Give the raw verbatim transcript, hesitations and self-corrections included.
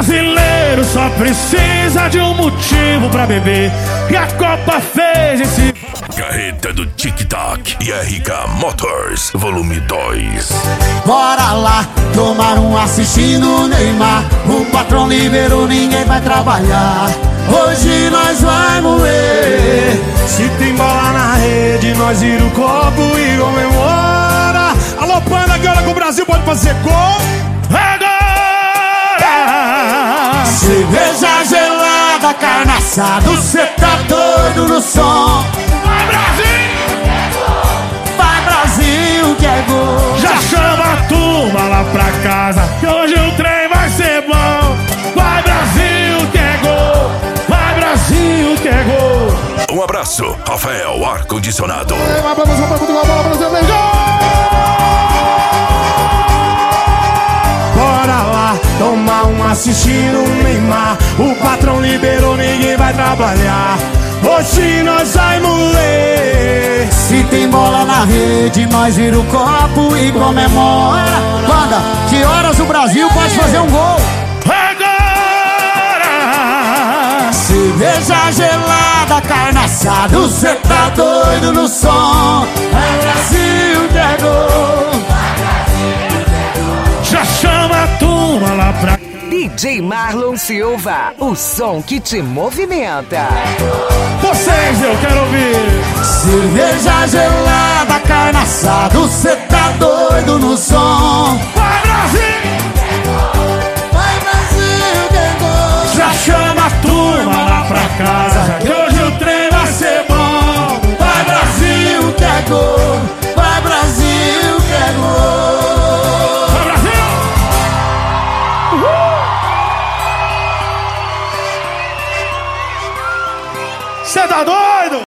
brasileiro só precisa de um motivo pra beber, e a Copa fez esse... Carreta do TikTok e R K Motors, volume dois. Bora lá, tomar um assistindo o Neymar. O patrão liberou, ninguém vai trabalhar. Hoje nós vai moer. Se tem bola na rede, nós vira o copo e comemora. Alô, Panda, que hora que o Brasil pode fazer gol? Agora! Cerveja gelada, carne assada, cê tá doido no som. Vai, Brasil! Vai, Brasil, que é gol. Já chama a turma lá pra casa, que hoje o trem vai ser bom. Vai, Brasil, que é gol. Vai, Brasil, que é gol. Um abraço, Rafael Ar-Condicionado. Vai pra você, vai pra bola, Brasil, vem, gol! Bora lá, tomar um assistindo o Neymar. O patrão liberou, ninguém vai trabalhar. Hoje nós vai moer. Se tem bola na rede, nós vira o copo e comemora. Banda, que horas o Brasil pode fazer um gol? Agora! Cerveja gelada, carne assada, cê tá doido no som. É Brasil que é gol. Já chama a turma lá pra cá. D J Marlon Silva, o som que te movimenta. Vocês eu quero ouvir. Cerveja gelada, carne assada, cê tá doido no som. Vai, Brasil! Vai, Brasil, que gol. Já chama a turma lá pra casa, que hoje o trem vai ser bom. Vai, Brasil, que é gol. Vai, Brasil, que é gol. Vai, Brasil! Uhul! Cê tá doido?